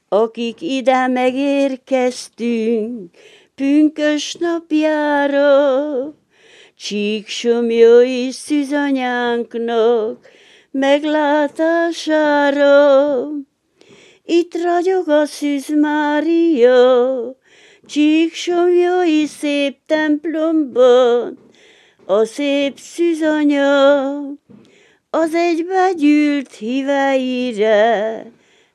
akik ide megérkeztünk pünkös napjára, Csíksomlyai szűzanyánknak meglátására. Itt ragyog a Szűz Mária, Csíksomlyai szép templomban, a szép szűzanya az egybegyűlt híveire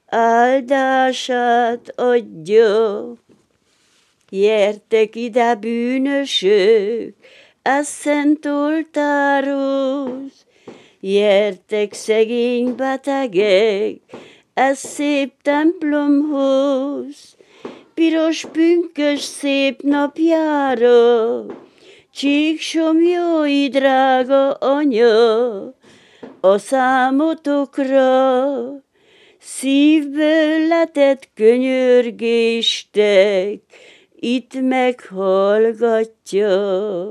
áldását adja. Gyertek ide, bűnösök, a szent oltárhoz, gyertek, szegény betegek, a szép templomhoz, piros pünkös szép napjára, Csíksomlyai drága anya, a számotokra szívből letett könyörgéstek itt meghallgatja.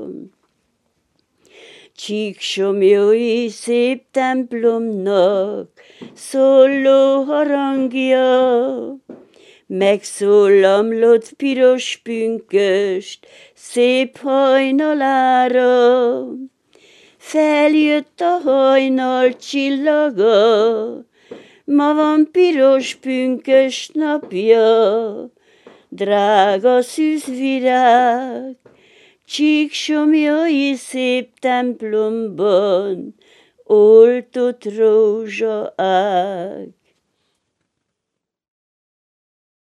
Csíksomlyai szép templomnak szóló harangja, megszólamlott piros pünköst szép hajnalára. Feljött a hajnal csillaga, ma van piros pünkös napja, drága szűzvirág, Csíksomlyai szép templomban oltott rózsaág.